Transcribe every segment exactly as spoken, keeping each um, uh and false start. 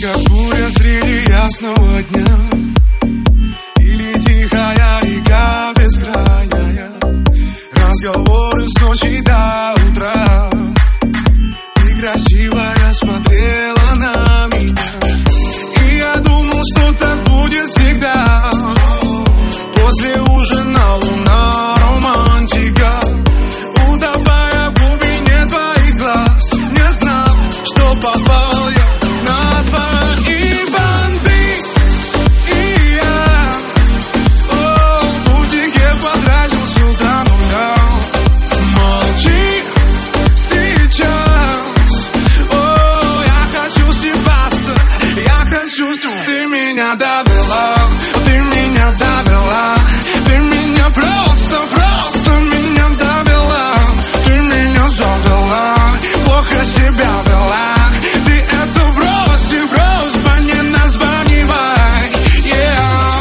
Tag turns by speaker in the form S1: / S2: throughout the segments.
S1: как буря среди ясного дня, или тихая река бескрайняя. Разговоры с ночи до утра. Ты красивая смотрела на меня, и я думал, что так будет всегда. После ужина луна, романтика, утопая в глубине твоих глаз. Не знал, что попал я на твои банды. И я о, в бутике потратил все до нуля. Молчи сейчас, о, я хочу съебаться, я хочу, чтобы ты меня довела. Ты меня довела, ты меня просто, просто меня довела. Ты меня завела, плохо себя вела. Ты это брось, просьба не названивай. Yeah.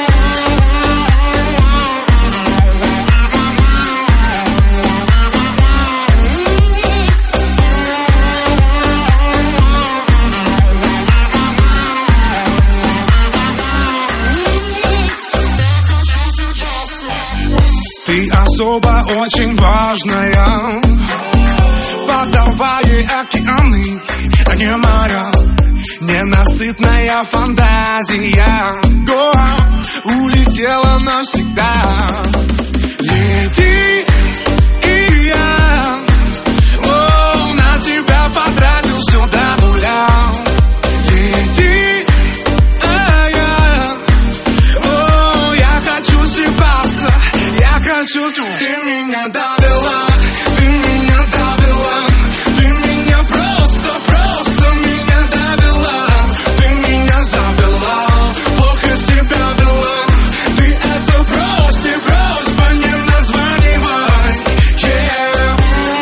S1: Ты особо очень важная, подавай океаны, а не моря. Ненасытная фантазия, Гоа улетела навсегда. Лети, и я о, на тебя потратил все до нуля. Лети, а я о, я хочу съебаться, я хочу, чтобы ты меня довела. Ты меня довела, ты меня просто, просто меня довела. Ты меня завела, плохо себя вела. Ты это брось, и просьба не названивай. Yeah.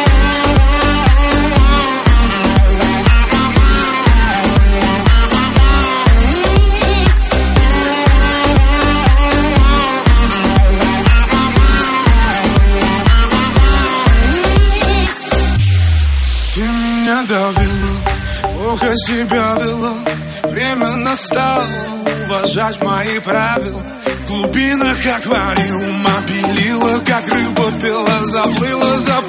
S1: Ты меня довела, плохо себя вела. Время настало уважать мои правила. В глубинах аквариума пилила, как рыба пила. Заплыла, заплыла.